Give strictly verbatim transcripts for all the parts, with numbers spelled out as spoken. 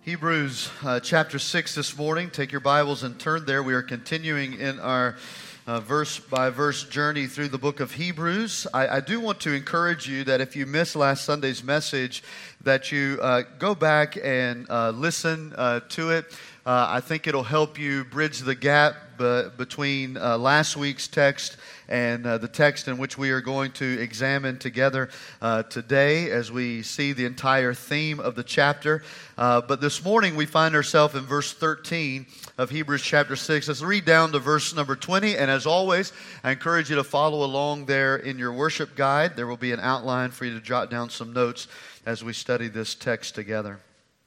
Hebrews uh, chapter six this morning. Take your Bibles and turn there. We are continuing in our uh, verse-by-verse journey through the book of Hebrews. I, I do want to encourage you that if you missed last Sunday's message, that you uh, go back and uh, listen uh, to it. Uh, I think it'll help you bridge the gap be- between uh, last week's text and uh, the text in which we are going to examine together uh, today as we see the entire theme of the chapter. Uh, but this morning we find ourselves in verse thirteen of Hebrews chapter six. Let's read down to verse number twenty. And as always, I encourage you to follow along there in your worship guide. There will be an outline for you to jot down some notes as we study this text together.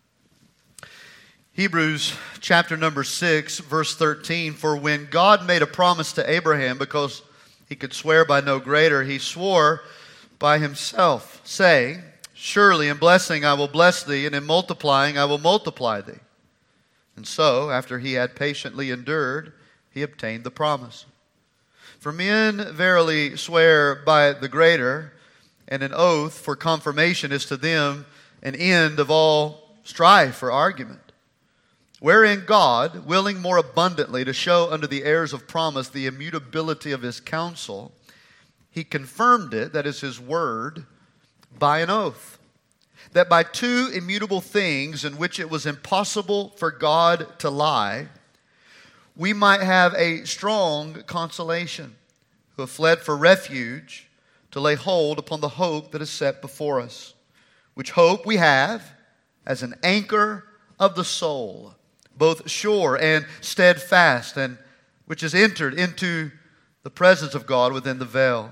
Hebrews chapter number six, verse thirteen. For when God made a promise to Abraham, because he could swear by no greater, he swore by himself, saying, Surely in blessing I will bless thee, and in multiplying I will multiply thee. And so, after he had patiently endured, he obtained the promise. For men verily swear by the greater, and an oath for confirmation is to them an end of all strife or argument. Wherein God, willing more abundantly to show unto the heirs of promise the immutability of his counsel, he confirmed it, that is his word, by an oath, that by two immutable things in which it was impossible for God to lie, we might have a strong consolation, who have fled for refuge, to lay hold upon the hope that is set before us, which hope we have as an anchor of the soul, both sure and steadfast, and which has entered into the presence of God within the veil,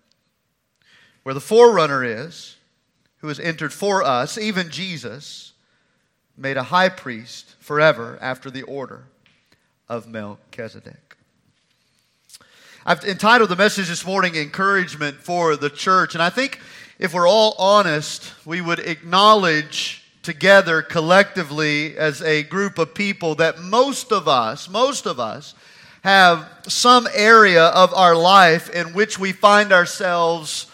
where the forerunner is, who has entered for us, even Jesus, made a high priest forever after the order of Melchizedek. I've entitled the message this morning, Encouragement for the Church, and I think if we're all honest, we would acknowledge together collectively as a group of people that most of us, most of us have some area of our life in which we find ourselves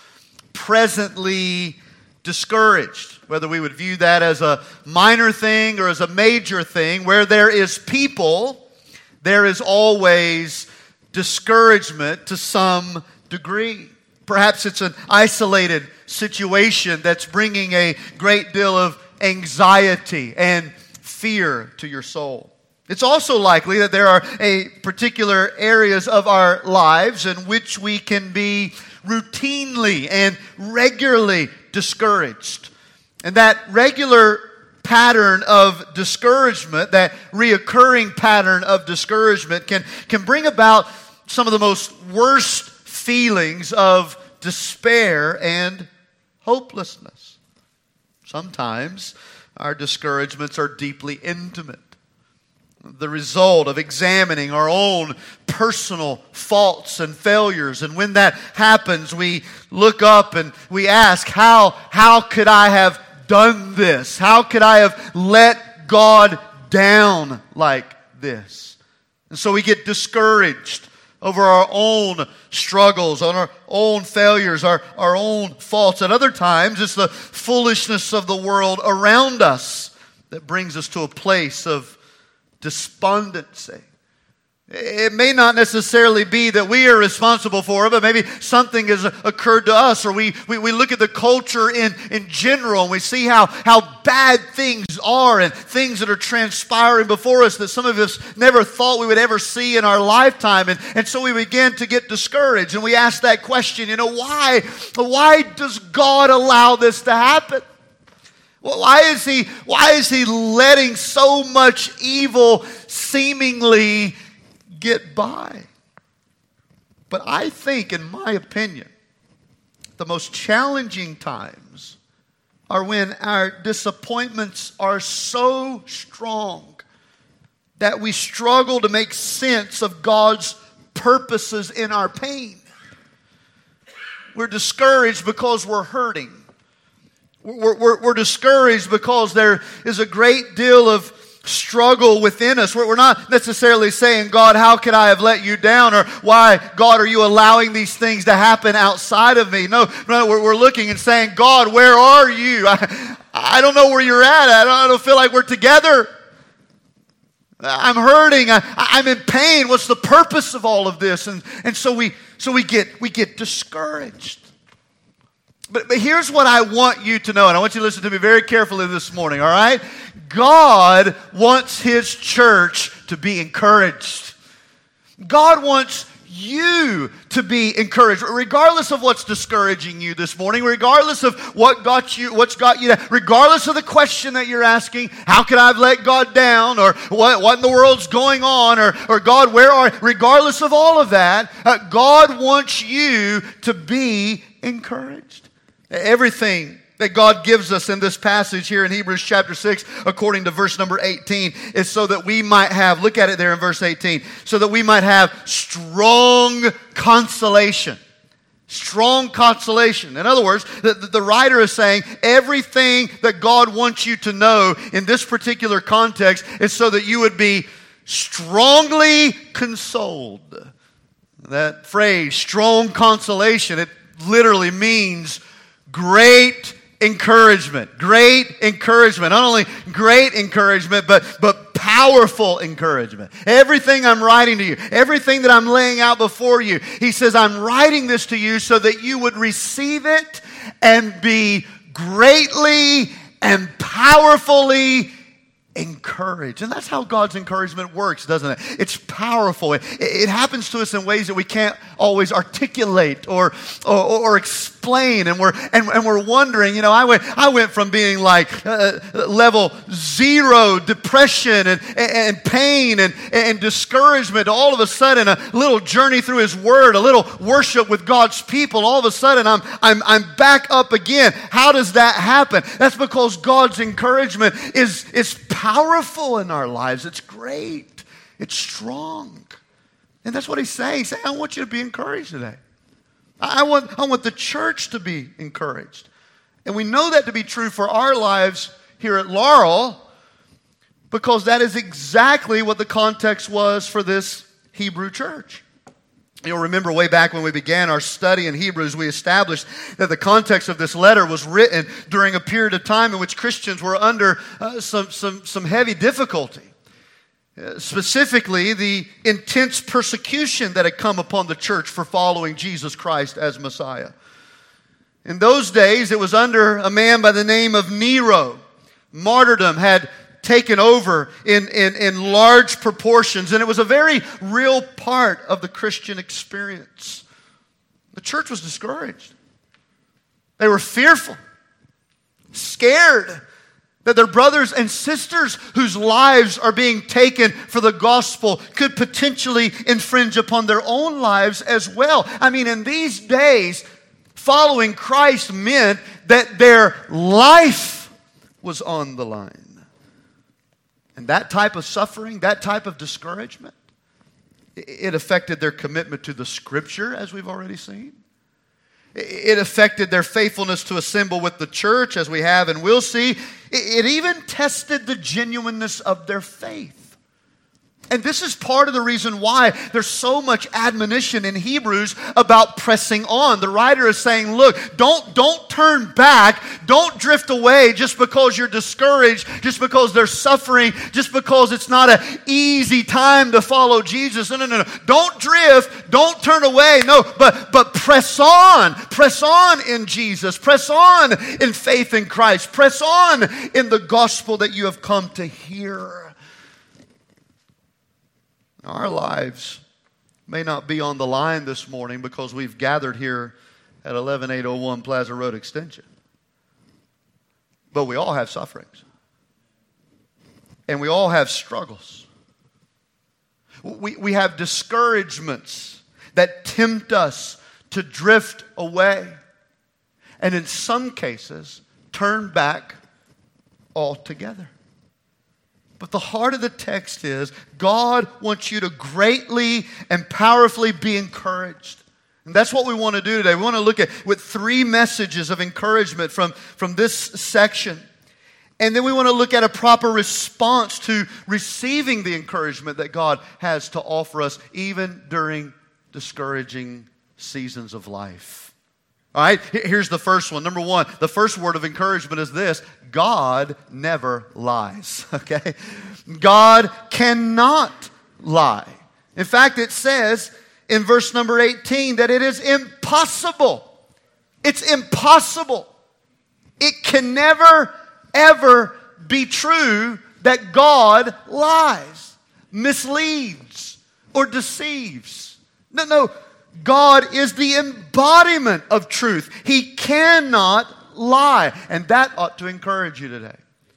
presently discouraged. Whether we would view that as a minor thing or as a major thing, where there is people, there is always discouragement to some degree. Perhaps it's an isolated situation that's bringing a great deal of anxiety and fear to your soul. It's also likely that there are a particular areas of our lives in which we can be routinely and regularly discouraged. And that regular pattern of discouragement, that reoccurring pattern of discouragement can, can bring about some of the most worst feelings of despair and hopelessness. Sometimes our discouragements are deeply intimate, the result of examining our own personal faults and failures. And when that happens, we look up and we ask, how, how could I have done this? How could I have let God down like this? And so we get discouraged over our own struggles, on our own failures, our, our own faults. At other times, it's the foolishness of the world around us that brings us to a place of despondency. It may not necessarily be that we are responsible for it, but maybe something has occurred to us, or we, we, we look at the culture in, in general and we see how, how bad things are and things that are transpiring before us that some of us never thought we would ever see in our lifetime. And, and so we begin to get discouraged and we ask that question, you know, why, why does God allow this to happen? Why is he, why is he letting so much evil seemingly get by? But I think, in my opinion, the most challenging times are when our disappointments are so strong that we struggle to make sense of God's purposes in our pain. We're discouraged because we're hurting. We're, we're, we're discouraged because there is a great deal of struggle within us. We're not necessarily saying, God, how could I have let you down? Or why, God, are you allowing these things to happen outside of me? No, no, we're, we're looking and saying, God, where are you? I, I don't know where you're at. I don't, I don't feel like we're together. I'm hurting. I, I'm in pain. What's the purpose of all of this? And, and so we so we get we get discouraged. But, but here's what I want you to know, and I want you to listen to me very carefully this morning, all right? God wants His church to be encouraged. God wants you to be encouraged, regardless of what's discouraging you this morning, regardless of what got you, what's got you, regardless of the question that you're asking, how could I have let God down, or what, what in the world's going on, or, or God, where are, regardless of all of that, uh, God wants you to be encouraged. Everything that God gives us in this passage here in Hebrews chapter six, according to verse number eighteen, is so that we might have, look at it there in verse eighteen, so that we might have strong consolation. Strong consolation. In other words, the, the writer is saying everything that God wants you to know in this particular context is so that you would be strongly consoled. That phrase, strong consolation, it literally means great encouragement. Great encouragement. Not only great encouragement, but, but powerful encouragement. Everything I'm writing to you, everything that I'm laying out before you, he says, I'm writing this to you so that you would receive it and be greatly and powerfully encouraged. And that's how God's encouragement works, doesn't it? It's powerful. It, it happens to us in ways that we can't always articulate or or, or explain. And we're and, and we're wondering, you know, I went I went from being like uh, level zero depression and, and, and pain and, and discouragement to all of a sudden a little journey through His Word, a little worship with God's people. All of a sudden I'm I'm I'm back up again. How does that happen? That's because God's encouragement is is powerful in our lives. It's great. It's strong. And that's what he's saying. He's saying, I want you to be encouraged today. I want, I want the church to be encouraged. And we know that to be true for our lives here at Laurel because that is exactly what the context was for this Hebrew church. You'll remember way back when we began our study in Hebrews, we established that the context of this letter was written during a period of time in which Christians were under uh, some, some, some heavy difficulty. Uh, specifically, the intense persecution that had come upon the church for following Jesus Christ as Messiah. In those days, it was under a man by the name of Nero. Martyrdom had taken over in, in, in large proportions, and it was a very real part of the Christian experience. The church was discouraged. They were fearful, scared that their brothers and sisters whose lives are being taken for the gospel could potentially infringe upon their own lives as well. I mean, in these days, following Christ meant that their life was on the line. And that type of suffering, that type of discouragement, it affected their commitment to the Scripture, as we've already seen. It affected their faithfulness to assemble with the church, as we have and will see. It even tested the genuineness of their faith. And this is part of the reason why there's so much admonition in Hebrews about pressing on. The writer is saying, look, don't, don't turn back. Don't drift away just because you're discouraged, just because there's suffering, just because it's not an easy time to follow Jesus. No, no, no, no. Don't drift. Don't turn away. No, but, but press on. Press on in Jesus. Press on in faith in Christ. Press on in the gospel that you have come to hear. Our lives may not be on the line this morning because we've gathered here at eleven eight oh one Plaza Road Extension. But we all have sufferings. And we all have struggles. We, we have discouragements that tempt us to drift away. And in some cases, turn back altogether. But the heart of the text is God wants you to greatly and powerfully be encouraged. And that's what we want to do today. We want to look at with three messages of encouragement from, from this section. And then we want to look at a proper response to receiving the encouragement that God has to offer us even during discouraging seasons of life. All right, here's the first one. Number one, the first word of encouragement is this: God never lies, okay? God cannot lie. In fact, it says in verse number eighteen that it is impossible. It's impossible. It can never, ever be true that God lies, misleads, or deceives. No, no. God is the embodiment of truth. He cannot lie. And that ought to encourage you today.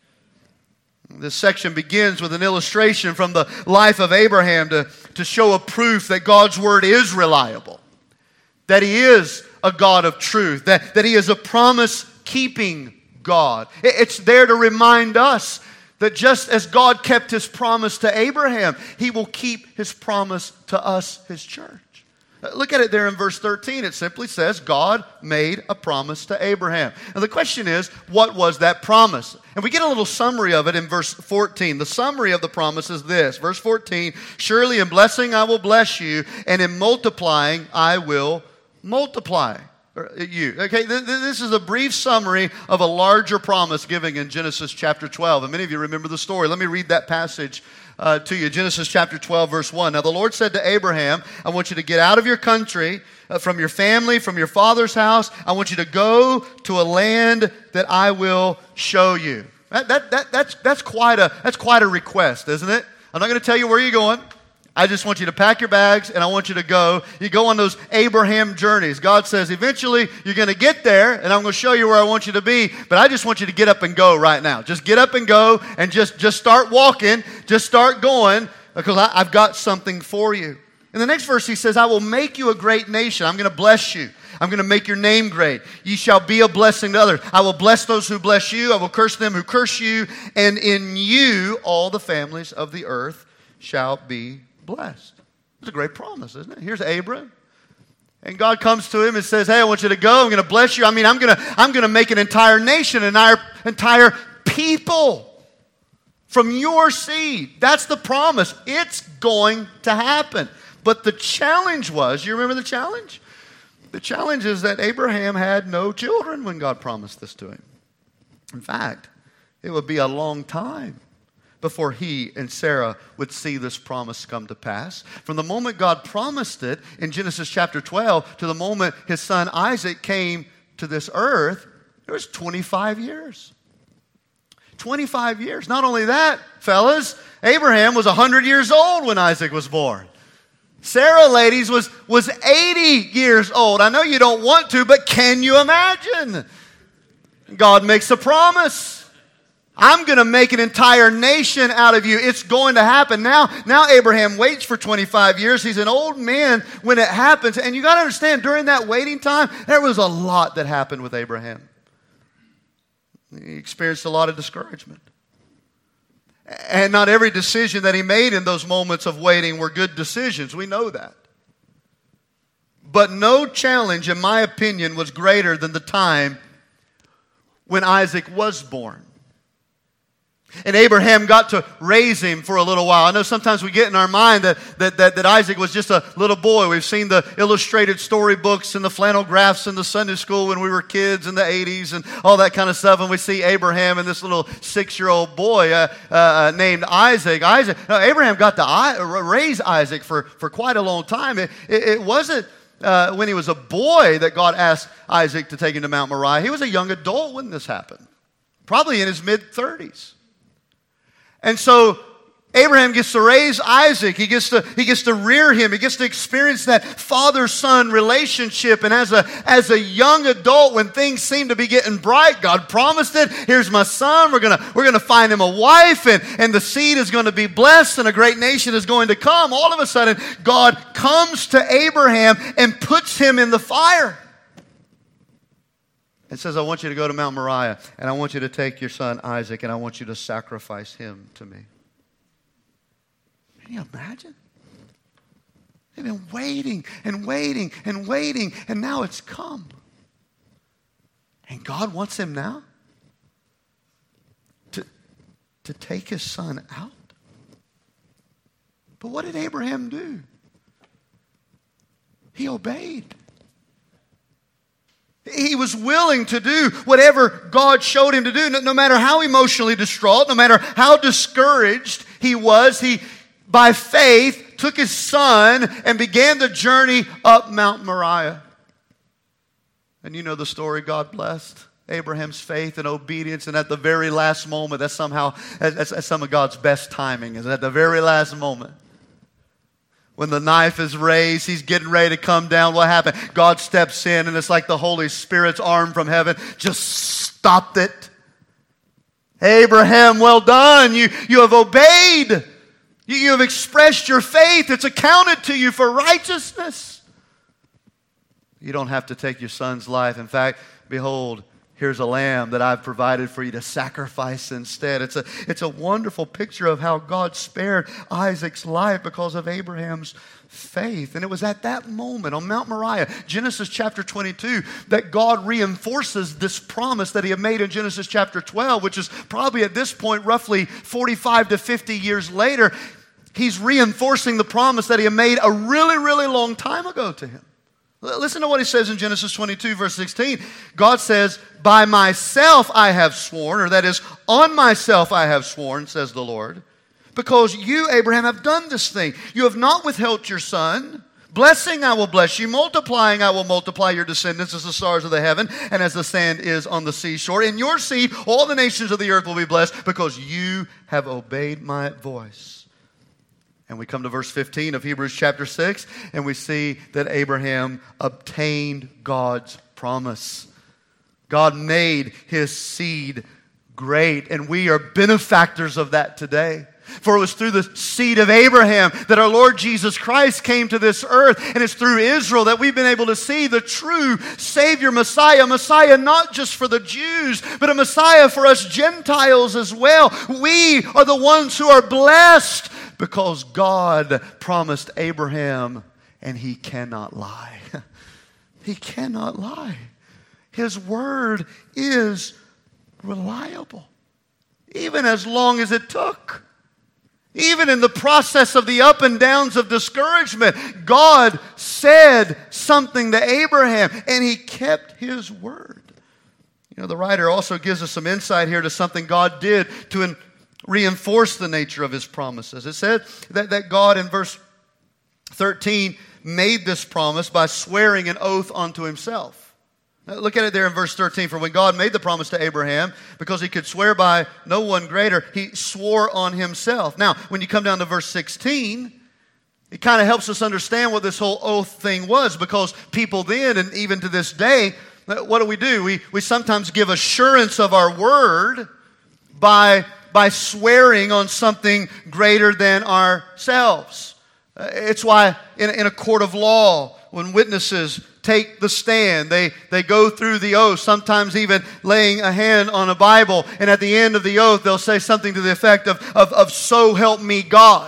This section begins with an illustration from the life of Abraham to, to show a proof that God's word is reliable, that He is a God of truth, that, that He is a promise-keeping God. It's there to remind us that just as God kept His promise to Abraham, He will keep His promise to us, His church. Look at it there in verse thirteen. It simply says, God made a promise to Abraham. And the question is, what was that promise? And we get a little summary of it in verse fourteen. The summary of the promise is this. Verse fourteen, surely in blessing I will bless you, and in multiplying I will multiply you. Okay, this is a brief summary of a larger promise given in Genesis chapter twelve. And many of you remember the story. Let me read that passage Uh, to you. Genesis chapter twelve, verse one. Now the Lord said to Abraham, I want you to get out of your country, uh, from your family, from your father's house. I want you to go to a land that I will show you. That, that, that, that's, that's, quite a, that's quite a request, isn't it? I'm not going to tell you where you're going. I just want you to pack your bags and I want you to go. You go on those Abraham journeys. God says, eventually you're going to get there and I'm going to show you where I want you to be. But I just want you to get up and go right now. Just get up and go and just, just start walking. Just start going because I, I've got something for you. In the next verse he says, I will make you a great nation. I'm going to bless you. I'm going to make your name great. You shall be a blessing to others. I will bless those who bless you. I will curse them who curse you. And in you all the families of the earth shall be blessed. It's a great promise, isn't it? Here's Abram. And God comes to him and says, hey, I want you to go. I'm going to bless you. I mean, I'm going to, I'm going to make an entire nation, an entire, entire people from your seed. That's the promise. It's going to happen. But the challenge was, you remember the challenge? The challenge is that Abraham had no children when God promised this to him. In fact, it would be a long time before he and Sarah would see this promise come to pass. From the moment God promised it in Genesis chapter twelve to the moment his son Isaac came to this earth, there was twenty-five years. twenty-five years. Not only that, fellas, Abraham was one hundred years old when Isaac was born. Sarah, ladies, was, was eighty years old. I know you don't want to, but can you imagine? God makes a promise. I'm going to make an entire nation out of you. It's going to happen. Now, now Abraham waits for twenty-five years. He's an old man when it happens. And you got to understand, during that waiting time, there was a lot that happened with Abraham. He experienced a lot of discouragement. And not every decision that he made in those moments of waiting were good decisions. We know that. But no challenge, in my opinion, was greater than the time when Isaac was born. And Abraham got to raise him for a little while. I know sometimes we get in our mind that, that, that, that Isaac was just a little boy. We've seen the illustrated storybooks and the flannel graphs in the Sunday school when we were kids in the eighties and all that kind of stuff. And we see Abraham and this little six-year-old boy uh, uh, named Isaac. Isaac. No, Abraham got to I, raise Isaac for, for quite a long time. It, it, it wasn't uh, when he was a boy that God asked Isaac to take him to Mount Moriah. He was a young adult when this happened, probably in his mid-thirties. And so Abraham gets to raise Isaac. He gets to, he gets to rear him. He gets to experience that father-son relationship. And as a, as a young adult, when things seem to be getting bright, God promised it. Here's my son. We're going to, we're going to find him a wife, and, and the seed is going to be blessed, and a great nation is going to come. All of a sudden, God comes to Abraham and puts him in the fire. It says, I want you to go to Mount Moriah, and I want you to take your son Isaac, and I want you to sacrifice him to me. Can you imagine? They've been waiting and waiting and waiting, and now it's come. And God wants him now to, to take his son out. But what did Abraham do? He obeyed. He was willing to do whatever God showed him to do, no, no matter how emotionally distraught, no matter how discouraged he was. He, by faith, took his son and began the journey up Mount Moriah. And you know the story. God blessed Abraham's faith and obedience, and at the very last moment, that's somehow that's, that's some of God's best timing, is at the very last moment. When the knife is raised, he's getting ready to come down. What happened? God steps in, and it's like the Holy Spirit's arm from heaven just stopped it. Abraham, well done. You, you have obeyed. You, you have expressed your faith. It's accounted to you for righteousness. You don't have to take your son's life. In fact, behold, here's a lamb that I've provided for you to sacrifice instead. It's a, it's a wonderful picture of how God spared Isaac's life because of Abraham's faith. And it was at that moment on Mount Moriah, Genesis chapter twenty-two, that God reinforces this promise that he had made in Genesis chapter twelve, which is probably at this point roughly forty-five to fifty years later. He's reinforcing the promise that he had made a really, really long time ago to him. Listen to what he says in Genesis twenty-two, verse sixteen. God says, by myself I have sworn, or that is, on myself I have sworn, says the Lord, because you, Abraham, have done this thing. You have not withheld your son. Blessing I will bless you. Multiplying I will multiply your descendants as the stars of the heaven and as the sand is on the seashore. In your seed all the nations of the earth will be blessed because you have obeyed my voice. And we come to verse fifteen of Hebrews chapter six, and we see that Abraham obtained God's promise. God made his seed great, and we are benefactors of that today. For it was through the seed of Abraham that our Lord Jesus Christ came to this earth, and it's through Israel that we've been able to see the true Savior, Messiah. Messiah not just for the Jews, but a Messiah for us Gentiles as well. We are the ones who are blessed because God promised Abraham, and he cannot lie. He cannot lie. His word is reliable, even as long as it took. Even in the process of the up and downs of discouragement, God said something to Abraham, and he kept his word. You know, the writer also gives us some insight here to something God did to in, reinforce the nature of his promises. It said that, that God, in verse thirteen, made this promise by swearing an oath unto himself. Look at it there in verse thirteen. For when God made the promise to Abraham, because he could swear by no one greater, he swore on himself. Now, when you come down to verse sixteen, it kind of helps us understand what this whole oath thing was, because people then, and even to this day, what do we do? We, we sometimes give assurance of our word by, by swearing on something greater than ourselves. It's why in, in a court of law, when witnesses take the stand, they, they go through the oath, sometimes even laying a hand on a Bible, and at the end of the oath, they'll say something to the effect of, of, of so help me God.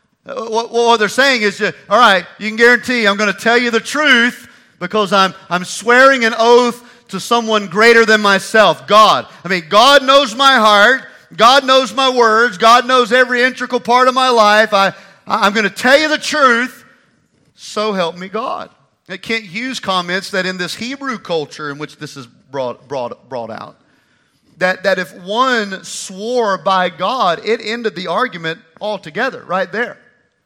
What, what they're saying is, all right, you can guarantee I'm going to tell you the truth because I'm, I'm swearing an oath to someone greater than myself, God. I mean, God knows my heart. God knows my words. God knows every integral part of my life. I, I'm going to tell you the truth. So help me God. Kent Hughes comments that in this Hebrew culture in which this is brought, brought, brought out, that, that if one swore by God, it ended the argument altogether right there.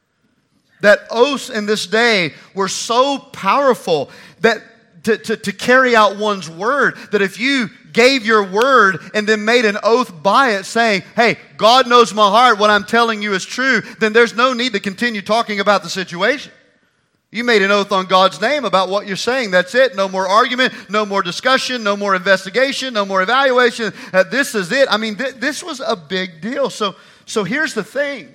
That oaths in this day were so powerful that to, to, to carry out one's word, that if you gave your word and then made an oath by it saying, hey, God knows my heart, what I'm telling you is true, then there's no need to continue talking about the situation. You made an oath on God's name about what you're saying. That's it. No more argument, no more discussion, no more investigation, no more evaluation. Uh, this is it. I mean, th- this was a big deal. So, so here's the thing.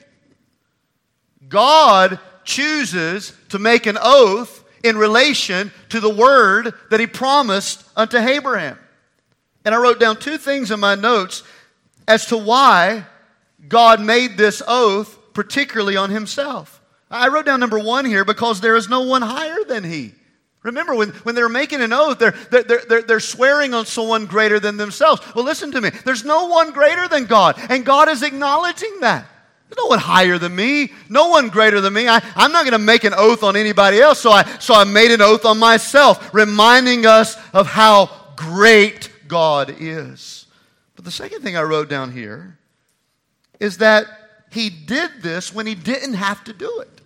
God chooses to make an oath in relation to the word that he promised unto Abraham. And I wrote down two things in my notes as to why God made this oath particularly on himself. I wrote down number one here, because there is no one higher than he. Remember, when, when they're making an oath, they're, they're, they're, they're swearing on someone greater than themselves. Well, listen to me. There's no one greater than God, and God is acknowledging that. There's no one higher than me. No one greater than me. I, I'm not going to make an oath on anybody else, so I, so I made an oath on myself, reminding us of how great God is. But the second thing I wrote down here is that he did this when he didn't have to do it.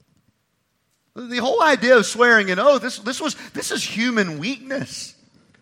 The whole idea of swearing an oath, this, this, was, this is human weakness.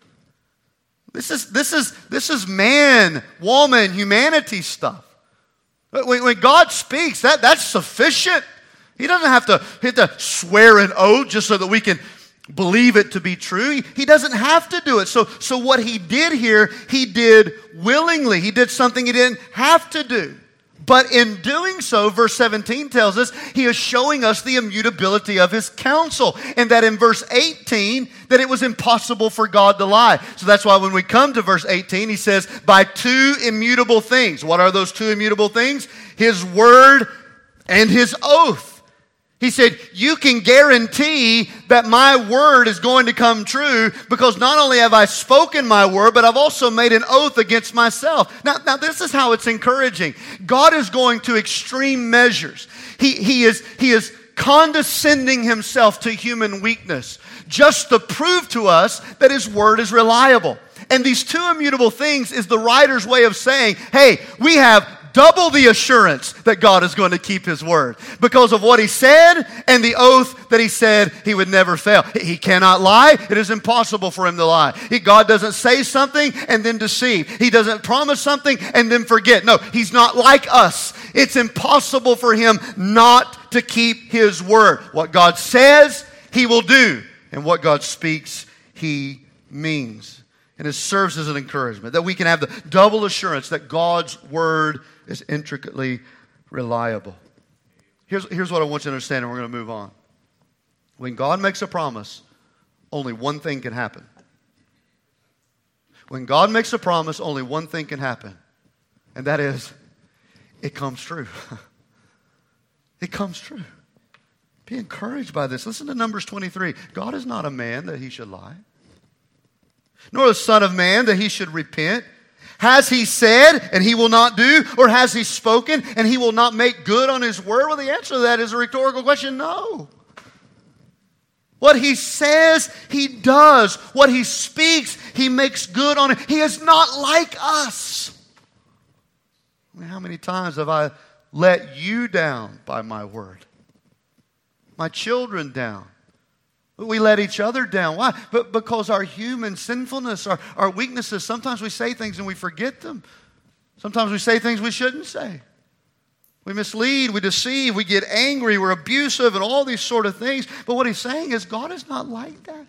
This is, this is, this is man, woman, humanity stuff. When, when God speaks, that, that's sufficient. He doesn't have to, have to swear an oath just so that we can believe it to be true. He, he doesn't have to do it. So, so what he did here, he did willingly. He did something he didn't have to do. But in doing so, verse seventeen tells us, he is showing us the immutability of his counsel. And that in verse eighteen, that it was impossible for God to lie. So that's why when we come to verse eighteen, he says, by two immutable things. What are those two immutable things? His word and his oath. He said, you can guarantee that my word is going to come true because not only have I spoken my word, but I've also made an oath against myself. Now, now this is how it's encouraging. God is going to extreme measures. He, he is, he is condescending himself to human weakness just to prove to us that his word is reliable. And these two immutable things is the writer's way of saying, hey, we have double the assurance that God is going to keep his word because of what he said and the oath that he said he would never fail. He cannot lie. It is impossible for him to lie. He, God doesn't say something and then deceive. He doesn't promise something and then forget. No, he's not like us. It's impossible for him not to keep his word. What God says, he will do. And what God speaks, he means. And it serves as an encouragement that we can have the double assurance that God's word is intricately reliable. Here's, here's what I want you to understand, and we're going to move on. When God makes a promise, only one thing can happen. When God makes a promise, only one thing can happen. And that is, it comes true. It comes true. Be encouraged by this. Listen to Numbers twenty-three. God is not a man that he should lie, nor the son of man that he should repent. Has he said and he will not do? Or has he spoken and he will not make good on his word? Well, the answer to that is a rhetorical question. No. What he says, he does. What he speaks, he makes good on it. He is not like us. I mean, how many times have I let you down by my word? My children down. We let each other down. Why? But because our human sinfulness, our, our weaknesses, sometimes we say things and we forget them. Sometimes we say things we shouldn't say. We mislead, we deceive, we get angry, we're abusive, and all these sort of things. But what he's saying is God is not like that.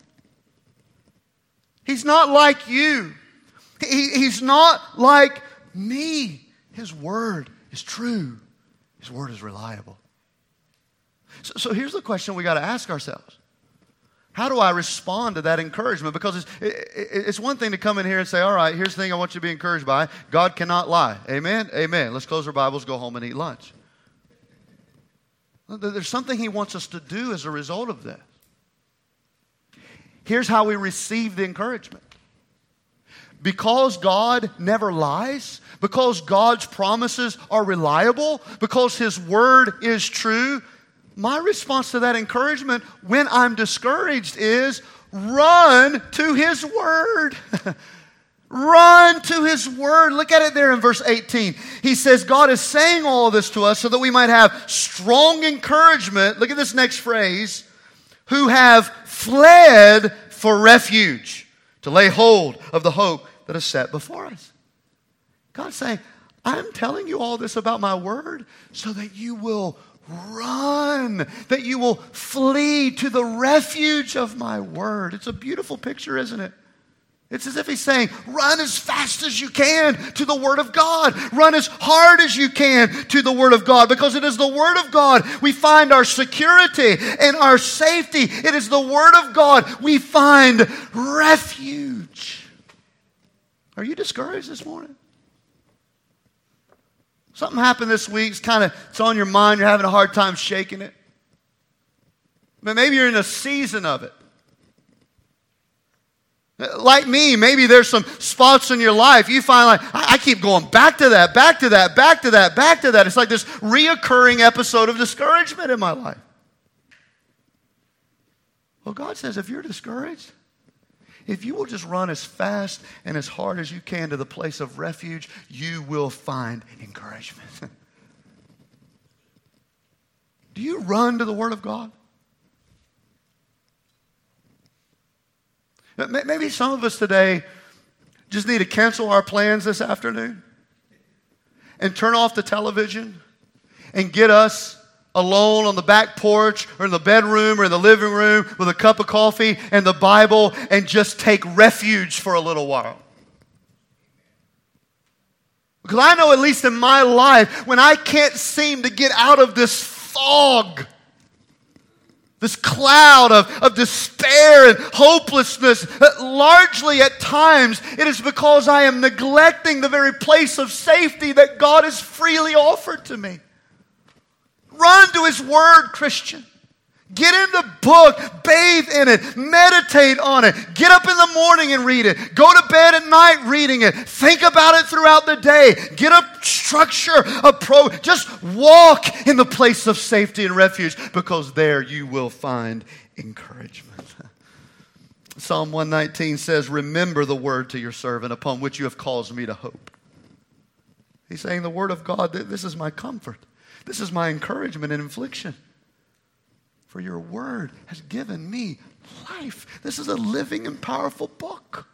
He's not like you. He, he's not like me. His word is true. His word is reliable. So, so here's the question we got to ask ourselves. How do I respond to that encouragement? Because it's, it, it's one thing to come in here and say, all right, here's the thing I want you to be encouraged by. God cannot lie. Amen? Amen. Let's close our Bibles, go home and eat lunch. There's something he wants us to do as a result of this. Here's how we receive the encouragement. Because God never lies, because God's promises are reliable, because his word is true, my response to that encouragement when I'm discouraged is run to his word. Run to his word. Look at it there in verse eighteen. He says God is saying all of this to us so that we might have strong encouragement. Look at this next phrase. Who have fled for refuge to lay hold of the hope that is set before us. God's saying, I'm telling you all this about my word so that you will run, that you will flee to the refuge of my word. It's a beautiful picture, isn't it? It's as if he's saying, run as fast as you can to the word of God. Run as hard as you can to the word of God, because it is the word of God we find our security and our safety. It is the word of God we find refuge. Are you discouraged this morning? Something happened this week. It's kind of, it's on your mind. You're having a hard time shaking it. But maybe you're in a season of it. Like me, maybe there's some spots in your life you find like, I, I keep going back to that, back to that, back to that, back to that. It's like this reoccurring episode of discouragement in my life. Well, God says if you're discouraged, if you will just run as fast and as hard as you can to the place of refuge, you will find encouragement. Do you run to the Word of God? Maybe some of us today just need to cancel our plans this afternoon and turn off the television and get us alone on the back porch or in the bedroom or in the living room with a cup of coffee and the Bible and just take refuge for a little while. Because I know, at least in my life, when I can't seem to get out of this fog, this cloud of, of despair and hopelessness, largely at times it is because I am neglecting the very place of safety that God has freely offered to me. Run to His Word, Christian. Get in the book, bathe in it, meditate on it. Get up in the morning and read it. Go to bed at night reading it. Think about it throughout the day. Get a structure, a pro. Just walk in the place of safety and refuge, because there you will find encouragement. Psalm one nineteen says, remember the word to your servant upon which you have caused me to hope. He's saying the Word of God, this is my comfort. This is my encouragement in affliction. For your word has given me life. This is a living and powerful book.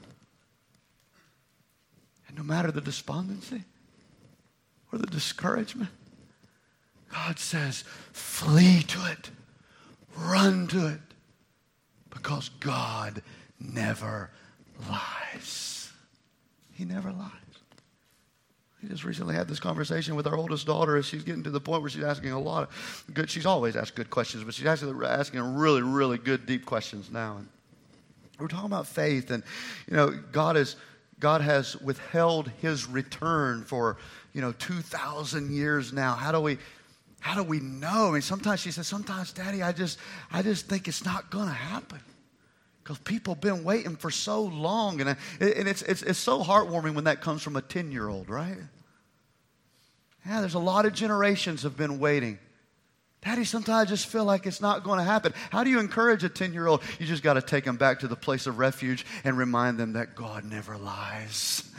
And no matter the despondency or the discouragement, God says, flee to it. Run to it. Because God never lies. He never lies. We just recently had this conversation with our oldest daughter as she's getting to the point where she's asking a lot of good, she's always asked good questions, but she's asking, asking really, really good, deep questions now. And we're talking about faith, and, you know, God is, God has withheld His return for, you know, two thousand years now. How do we, how do we know? I mean, sometimes she says, sometimes, Daddy, I just, I just think it's not going to happen. Because people have been waiting for so long. And, and it's, it's, it's so heartwarming when that comes from a ten-year-old, right? Yeah, there's a lot of generations have been waiting. Daddy, sometimes I just feel like it's not going to happen. How do you encourage a ten-year-old? You just got to take them back to the place of refuge and remind them that God never lies.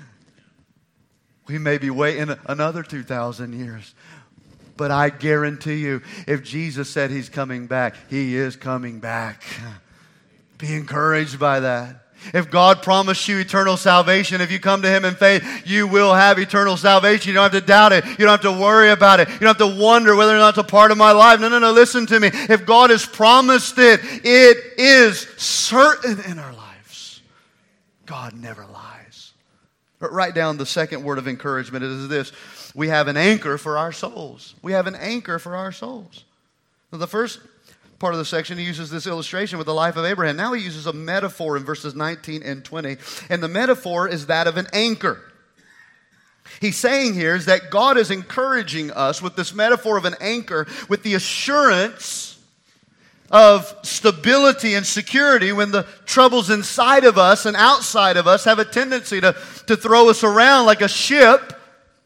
We may be waiting another two thousand years. But I guarantee you, if Jesus said He's coming back, He is coming back. Be encouraged by that. If God promised you eternal salvation, if you come to Him in faith, you will have eternal salvation. You don't have to doubt it. You don't have to worry about it. You don't have to wonder whether or not it's a part of my life. No, no, no, listen to me. If God has promised it, it is certain in our lives. God never lies. But write down the second word of encouragement. It is this. We have an anchor for our souls. We have an anchor for our souls. So the first part of the section, he uses this illustration with the life of Abraham. Now he uses a metaphor in verses nineteen and twenty. And the metaphor is that of an anchor. He's saying here is that God is encouraging us with this metaphor of an anchor, with the assurance of stability and security when the troubles inside of us and outside of us have a tendency to, to throw us around like a ship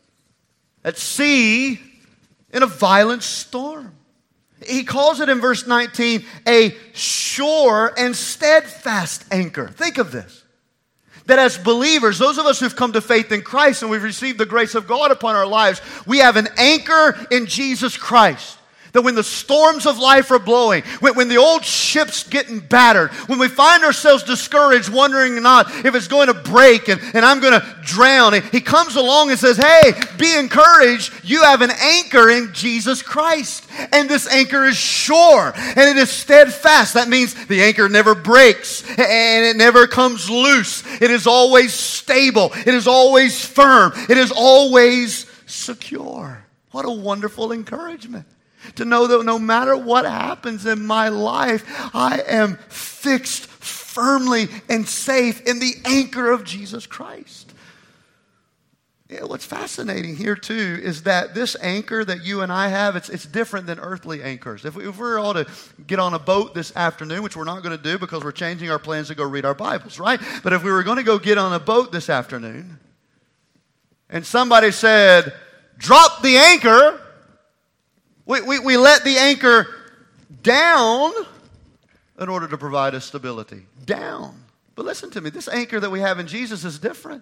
at sea in a violent storm. He calls it in verse nineteen a sure and steadfast anchor. Think of this. That as believers, those of us who've come to faith in Christ and we've received the grace of God upon our lives, we have an anchor in Jesus Christ. That when the storms of life are blowing, when, when the old ship's getting battered, when we find ourselves discouraged, wondering not if it's going to break and, and I'm going to drown, He comes along and says, hey, be encouraged. You have an anchor in Jesus Christ. And this anchor is sure and it is steadfast. That means the anchor never breaks and it never comes loose. It is always stable. It is always firm. It is always secure. What a wonderful encouragement. To know that no matter what happens in my life, I am fixed firmly and safe in the anchor of Jesus Christ. Yeah, what's fascinating here, too, is that this anchor that you and I have, it's, it's different than earthly anchors. If we, if we were all to get on a boat this afternoon, which we're not going to do because we're changing our plans to go read our Bibles, right? But if we were going to go get on a boat this afternoon, and somebody said, drop the anchor, we, we, we let the anchor down in order to provide us stability. Down. But listen to me, this anchor that we have in Jesus is different.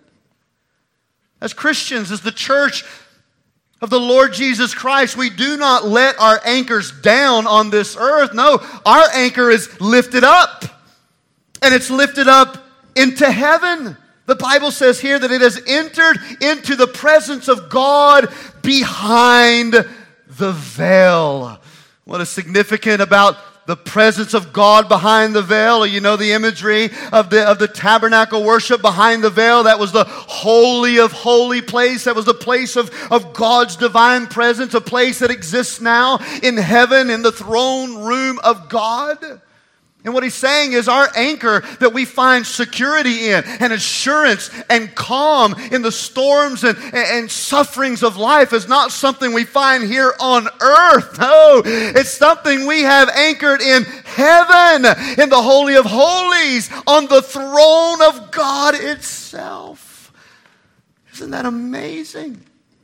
As Christians, as the church of the Lord Jesus Christ, we do not let our anchors down on this earth. No, our anchor is lifted up. And it's lifted up into heaven. The Bible says here that it has entered into the presence of God behind the veil. What is significant about the presence of God behind the veil? You know the imagery of the, of the tabernacle worship behind the veil. That was the holy of holy place. That was the place of, of God's divine presence, a place that exists now in heaven, in the throne room of God. And what he's saying is our anchor that we find security in and assurance and calm in the storms and, and sufferings of life is not something we find here on earth. No, it's something we have anchored in heaven, in the Holy of Holies, on the throne of God itself. Isn't that amazing?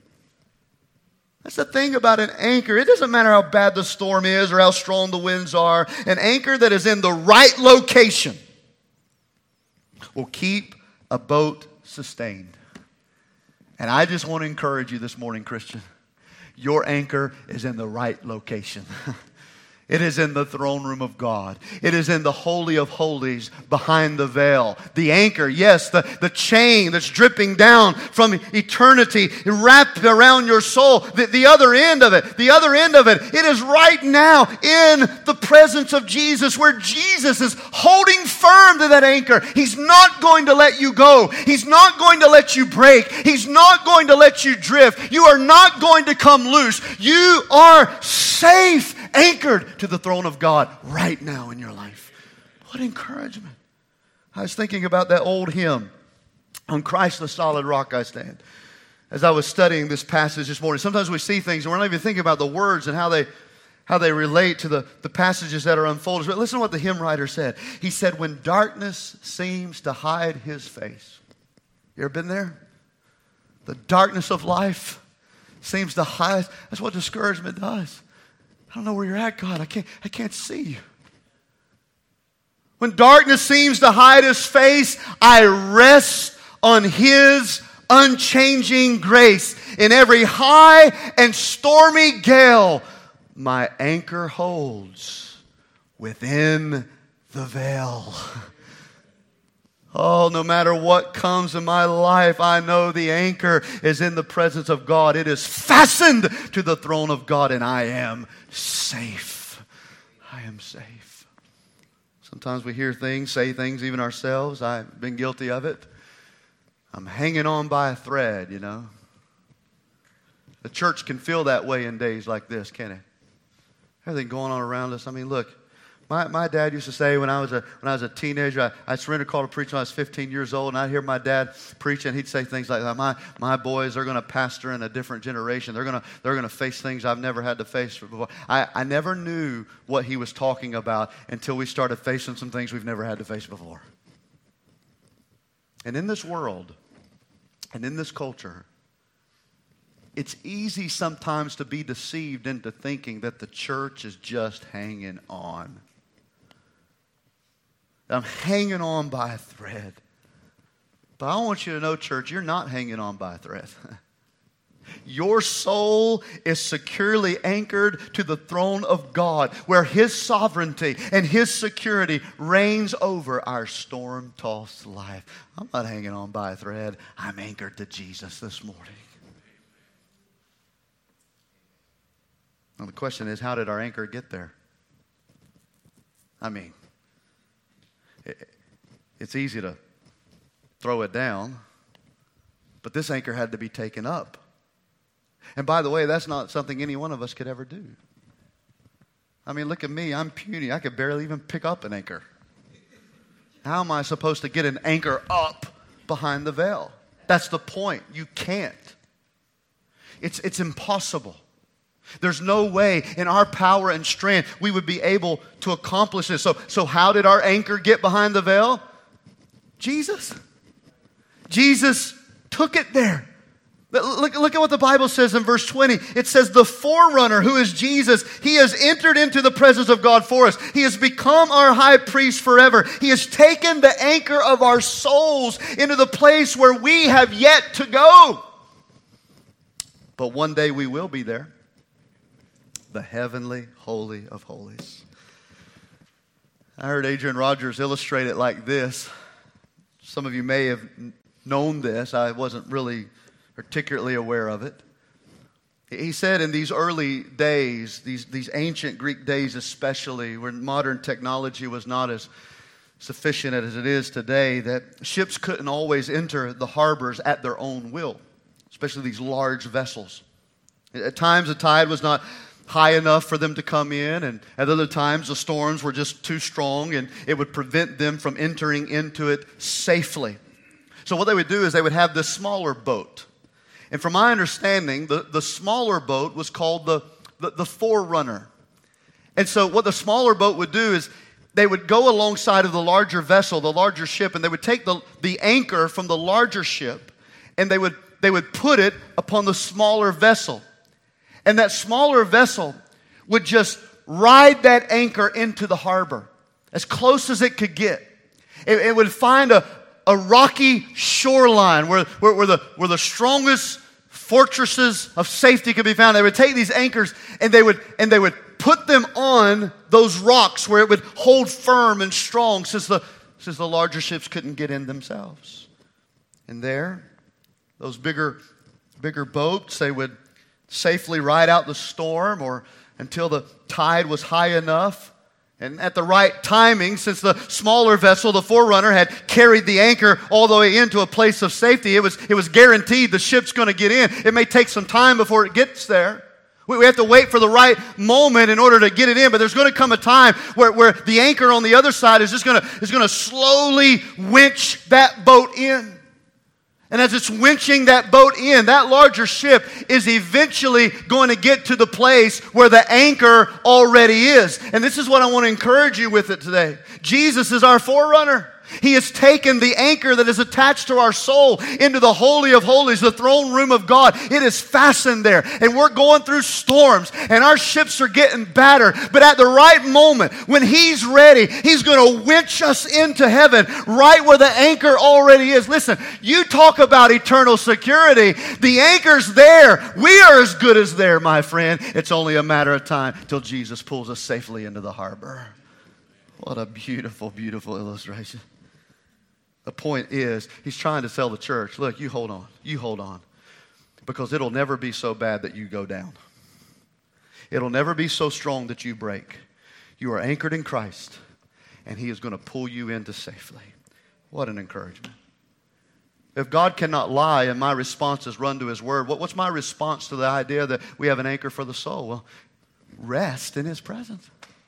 That's the thing about an anchor. It doesn't matter how bad the storm is or how strong the winds are. An anchor that is in the right location will keep a boat sustained. And I just want to encourage you this morning, Christian. Your anchor is in the right location. It is in the throne room of God. It is in the Holy of Holies behind the veil. The anchor, yes, the, the chain that's dripping down from eternity wrapped around your soul. The, the other end of it, the other end of it, it is right now in the presence of Jesus, where Jesus is holding firm to that anchor. He's not going to let you go. He's not going to let you break. He's not going to let you drift. You are not going to come loose. You are safe, anchored to the throne of God right now in your life. What encouragement. I was thinking about that old hymn, On Christ the Solid Rock I Stand. As I was studying this passage this morning, sometimes we see things and we're not even thinking about the words and how they how they relate to the, the passages that are unfolded. But listen to what the hymn writer said. He said, when darkness seems to hide his face. You ever been there? The darkness of life seems to hide. That's what discouragement does. I don't know where you're at, God. I can't, I can't see you. When darkness seems to hide his face, I rest on his unchanging grace. In every high and stormy gale, my anchor holds within the veil. Oh, no matter what comes in my life, I know the anchor is in the presence of God. It is fastened to the throne of God, and I am safe. I am safe. Sometimes we hear things, say things, even ourselves. I've been guilty of it. I'm hanging on by a thread, you know. The church can feel that way in days like this, can it? Everything going on around us. I mean, look. My, my dad used to say when I was a when I was a teenager, I, I surrendered call to preach when I was fifteen years old, and I'd hear my dad preach, and he'd say things like that. My my boys are going to pastor in a different generation. They're going to they're going to face things I've never had to face before. I, I never knew what he was talking about until we started facing some things we've never had to face before. And in this world, and in this culture, it's easy sometimes to be deceived into thinking that the church is just hanging on. I'm hanging on by a thread. But I want you to know, church, you're not hanging on by a thread. Your soul is securely anchored to the throne of God, where his sovereignty and his security reigns over our storm-tossed life. I'm not hanging on by a thread. I'm anchored to Jesus this morning. Well, the question is, how did our anchor get there? I mean, it, it's easy to throw it down, but this anchor had to be taken up. And by the way, that's not something any one of us could ever do. I mean, look at me. I'm puny. I could barely even pick up an anchor. How am I supposed to get an anchor up behind the veil? That's the point. You can't. It's, it's impossible. There's no way in our power and strength we would be able to accomplish this. So, so how did our anchor get behind the veil? Jesus. Jesus took it there. Look, look at what the Bible says in verse twenty. It says, the forerunner, who is Jesus, he has entered into the presence of God for us. He has become our high priest forever. He has taken the anchor of our souls into the place where we have yet to go. But one day we will be there. The heavenly holy of holies. I heard Adrian Rogers illustrate it like this. Some of you may have known this. I wasn't really particularly aware of it. He said in these early days, these, these ancient Greek days especially, when modern technology was not as sufficient as it is today, that ships couldn't always enter the harbors at their own will, especially these large vessels. At times the tide was not high enough for them to come in, and at other times the storms were just too strong and it would prevent them from entering into it safely. So what they would do is they would have this smaller boat. And from my understanding, the, the smaller boat was called the, the, the forerunner. And so what the smaller boat would do is they would go alongside of the larger vessel, the larger ship, and they would take the, the anchor from the larger ship and they would, they would put it upon the smaller vessel. And that smaller vessel would just ride that anchor into the harbor as close as it could get. It, it would find a, a rocky shoreline where, where, where, the, where the strongest fortresses of safety could be found. They would take these anchors and they would, and they would put them on those rocks where it would hold firm and strong since the, since the larger ships couldn't get in themselves. And there, those bigger, bigger boats, they would safely ride out the storm or until the tide was high enough. And at the right timing, since the smaller vessel, the forerunner, had carried the anchor all the way into a place of safety, it was, it was guaranteed the ship's going to get in. It may take some time before it gets there. We, we have to wait for the right moment in order to get it in, but there's going to come a time where, where the anchor on the other side is just going to, is going to slowly winch that boat in. And as it's winching that boat in, that larger ship is eventually going to get to the place where the anchor already is. And this is what I want to encourage you with it today. Jesus is our forerunner. He has taken the anchor that is attached to our soul into the Holy of Holies, the throne room of God. It is fastened there. And we're going through storms and our ships are getting battered. But at the right moment, when He's ready, He's going to winch us into heaven right where the anchor already is. Listen, you talk about eternal security. The anchor's there. We are as good as there, my friend. It's only a matter of time till Jesus pulls us safely into the harbor. What a beautiful, beautiful illustration. The point is, He's trying to tell the church, look, you hold on. You hold on. Because it'll never be so bad that you go down. It'll never be so strong that you break. You are anchored in Christ, and He is going to pull you into safely. What an encouragement. If God cannot lie and my response is run to His Word, what, what's my response to the idea that we have an anchor for the soul? Well, rest in His presence.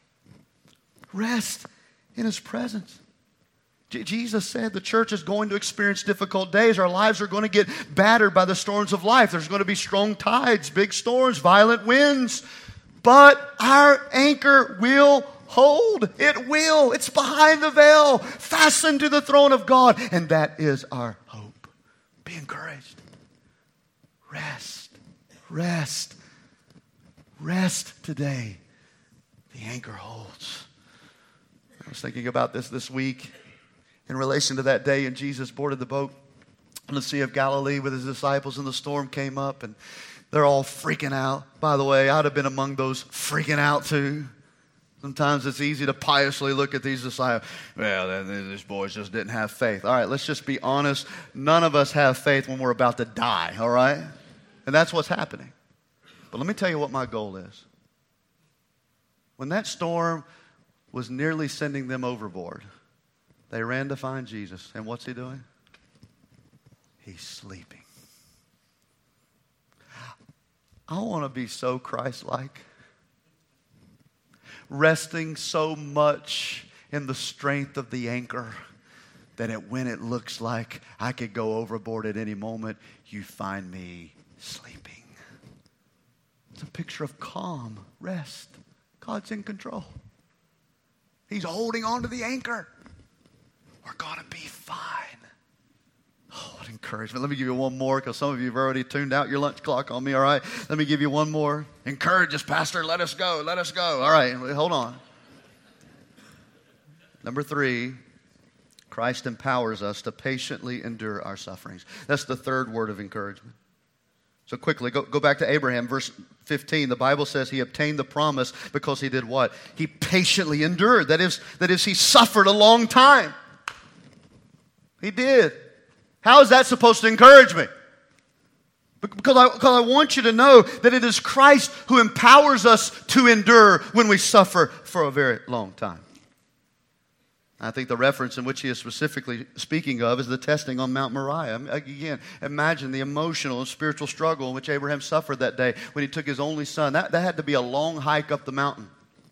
Rest in His presence. Jesus said the church is going to experience difficult days. Our lives are going to get battered by the storms of life. There's going to be strong tides, big storms, violent winds. But our anchor will hold. It will. It's behind the veil, fastened to the throne of God. And that is our hope. Be encouraged. Rest. Rest. Rest today. The anchor holds. I was thinking about this this week. In relation to that day, and Jesus boarded the boat on the Sea of Galilee with His disciples, and the storm came up, and they're all freaking out. By the way, I'd have been among those freaking out too. Sometimes it's easy to piously look at these disciples. Well, these boys just didn't have faith. All right, let's just be honest. None of us have faith when we're about to die, all right? And that's what's happening. But let me tell you what my goal is. When that storm was nearly sending them overboard, they ran to find Jesus. And what's He doing? He's sleeping. I want to be so Christ-like. Resting so much in the strength of the anchor that it, when it looks like I could go overboard at any moment, you find me sleeping. It's a picture of calm, rest. God's in control. He's holding on to the anchor. We're going to be fine. Oh, what encouragement. Let me give you one more, because some of you have already tuned out your lunch clock on me, all right? Let me give you one more. Encourage us, Pastor. Let us go. Let us go. All right, hold on. Number three, Christ empowers us to patiently endure our sufferings. That's the third word of encouragement. So quickly, go, go back to Abraham, verse fifteen. The Bible says he obtained the promise because he did what? He patiently endured. That is, that is, he suffered a long time. He did. How is that supposed to encourage me? Because I, because I want you to know that it is Christ who empowers us to endure when we suffer for a very long time. I think the reference in which he is specifically speaking of is the testing on Mount Moriah. Again, imagine the emotional and spiritual struggle in which Abraham suffered that day when he took his only son. That, that had to be a long hike up the mountain.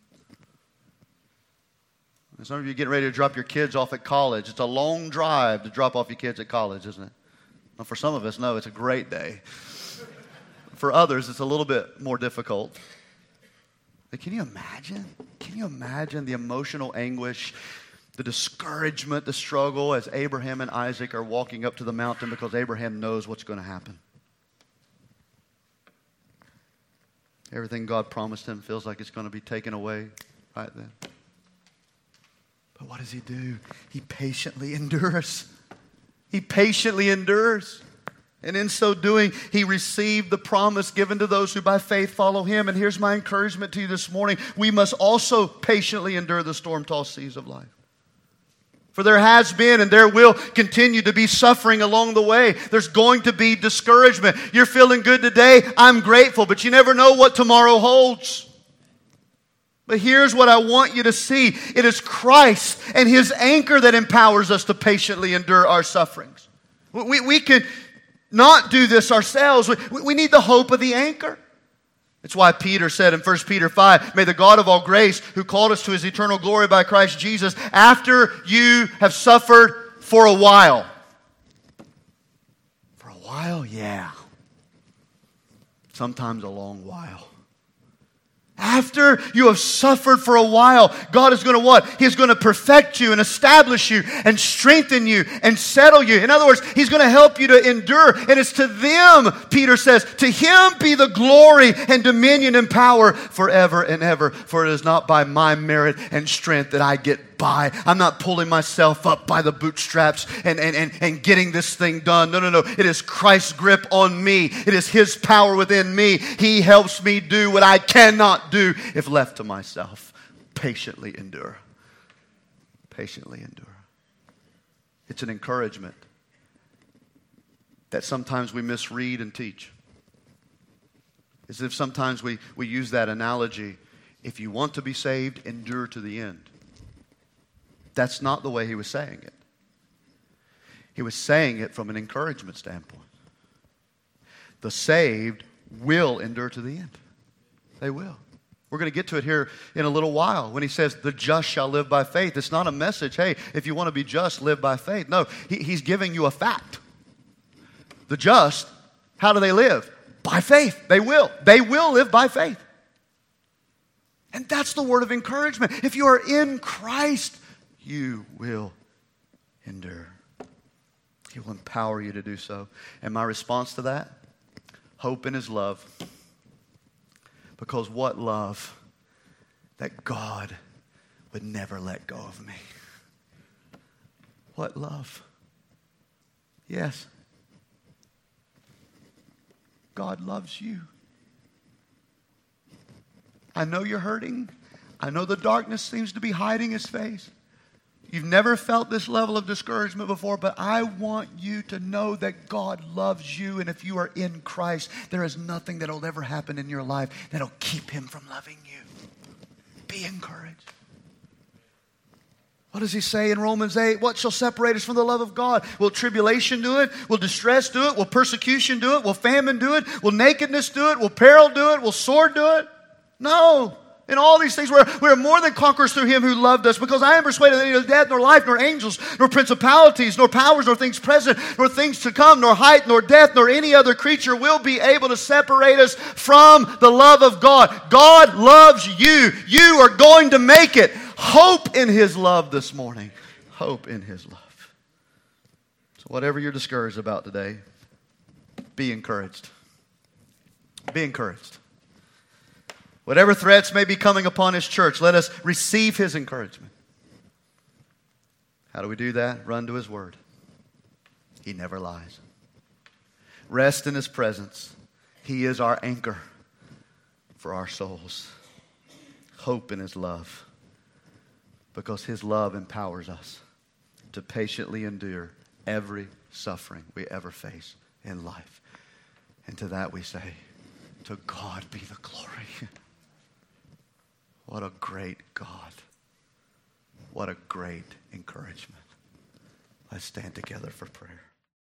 And some of you getting ready to drop your kids off at college. It's a long drive to drop off your kids at college, isn't it? Well, for some of us, no, it's a great day. For others, it's a little bit more difficult. But can you imagine? Can you imagine the emotional anguish, the discouragement, the struggle as Abraham and Isaac are walking up to the mountain because Abraham knows what's going to happen? Everything God promised him feels like it's going to be taken away right then. But what does he do? He patiently endures. He patiently endures. And in so doing, he received the promise given to those who by faith follow him. And here's my encouragement to you this morning. We must also patiently endure the storm-tossed seas of life. For there has been and there will continue to be suffering along the way. There's going to be discouragement. You're feeling good today. I'm grateful, but you never know what tomorrow holds. But here's what I want you to see. It is Christ and his anchor that empowers us to patiently endure our sufferings. We, we can not do this ourselves. We, we need the hope of the anchor. It's why Peter said in First Peter five, may the God of all grace, who called us to his eternal glory by Christ Jesus, after you have suffered for a while. For a while, yeah. Sometimes a long while. After you have suffered for a while, God is going to what? He's going to perfect you and establish you and strengthen you and settle you. In other words, he's going to help you to endure. And it's to them, Peter says, to him be the glory and dominion and power forever and ever. For it is not by my merit and strength that I get by. I'm not pulling myself up by the bootstraps and, and, and, and getting this thing done. No, no, no. It is Christ's grip on me. It is his power within me. He helps me do what I cannot do if left to myself. Patiently endure. Patiently endure. It's an encouragement that sometimes we misread and teach. As if sometimes we, we use that analogy. If you want to be saved, endure to the end. That's not the way he was saying it. He was saying it from an encouragement standpoint. The saved will endure to the end. They will. We're going to get to it here in a little while when he says, the just shall live by faith. It's not a message, hey, if you want to be just, live by faith. No, he, he's giving you a fact. The just, how do they live? By faith. They will. They will live by faith. And that's the word of encouragement. If you are in Christ, you will endure. He will empower you to do so. And my response to that? Hope in his love. Because what love? That God would never let go of me. What love? Yes. God loves you. I know you're hurting. I know the darkness seems to be hiding his face. You've never felt this level of discouragement before, but I want you to know that God loves you, and if you are in Christ, there is nothing that will ever happen in your life that will keep him from loving you. Be encouraged. What does he say in Romans eight? What shall separate us from the love of God? Will tribulation do it? Will distress do it? Will persecution do it? Will famine do it? Will nakedness do it? Will peril do it? Will sword do it? No. In all these things, we're, we're more than conquerors through him who loved us, because I am persuaded that neither death, nor life, nor angels, nor principalities, nor powers, nor things present, nor things to come, nor height, nor depth, nor any other creature will be able to separate us from the love of God. God loves you. You are going to make it. Hope in his love this morning. Hope in his love. So whatever you're discouraged about today, be encouraged. Be encouraged. Whatever threats may be coming upon his church, let us receive his encouragement. How do we do that? Run to his word. He never lies. Rest in his presence. He is our anchor for our souls. Hope in his love, because his love empowers us to patiently endure every suffering we ever face in life. And to that we say, to God be the glory. What a great God. What a great encouragement. Let's stand together for prayer.